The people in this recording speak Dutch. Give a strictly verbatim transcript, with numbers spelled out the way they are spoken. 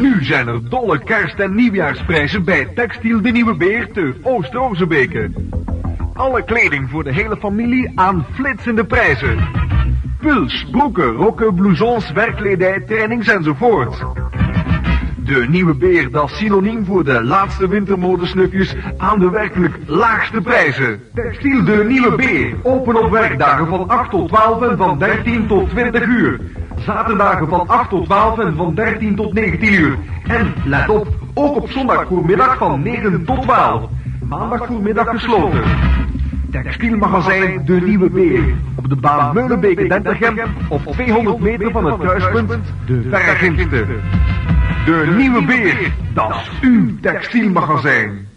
Nu zijn er dolle kerst- en nieuwjaarsprijzen bij Textiel de Nieuwe Beer te Oost-Rozebeke. Alle kleding voor de hele familie aan flitsende prijzen. Puls, broeken, rokken, blousons, werkkledij, trainings enzovoort. De Nieuwe Beer, dat is synoniem voor de laatste wintermodesnufjes aan de werkelijk laagste prijzen. Textiel de Nieuwe Beer, open op werkdagen van acht tot twaalf en van dertien tot twintig uur. Zaterdagen van acht tot twaalf en van dertien tot negentien uur. En let op, ook op zondag voormiddag van negen tot twaalf. Maandag voormiddag gesloten. Textielmagazijn De Nieuwe Beer. Op de baan Meulenbeke-Dentergem of tweehonderd meter van het kruispunt De Verreginste. De Nieuwe Beer, dat is uw textielmagazijn.